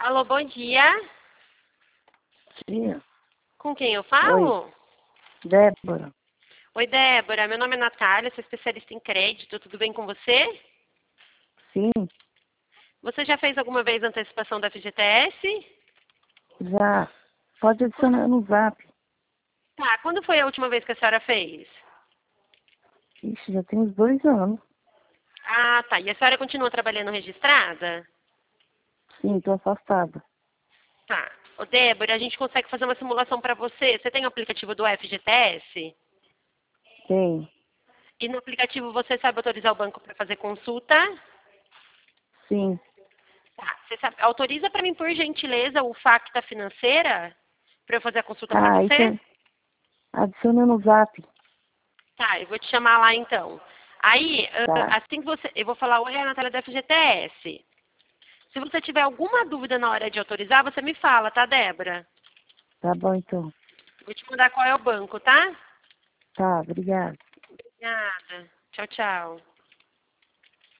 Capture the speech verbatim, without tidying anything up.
Alô, bom dia. Sim. Com quem eu falo? Oi, Débora. Oi, Débora. Meu nome é Natália, sou especialista em crédito. Tudo bem com você? Sim, Você já fez alguma vez antecipação da F G T S? já. Pode adicionar no Zap. Tá, quando foi a última vez que a senhora fez? Ixi, já tem uns dois anos. Ah, tá. E a senhora continua trabalhando registrada? Sim, tô afastada. Tá. Ô, Débora, a gente consegue fazer uma simulação para você. Você tem o aplicativo do F G T S? Tem. E no aplicativo você sabe autorizar o banco para fazer consulta? Sim. Tá. Você sabe, autoriza para mim, por gentileza, o Facta Financeira para eu fazer a consulta para Ah, você? isso adiciona no Zap. Tá, eu vou te chamar lá então. Aí, Tá. ah, assim que você. Eu vou falar, oi, é a Natália da F G T S. Se você tiver alguma dúvida na hora de autorizar, você me fala, tá, Débora? Tá bom, então. Vou te mandar qual é o banco, tá? Tá, obrigada. Obrigada. Tchau, tchau.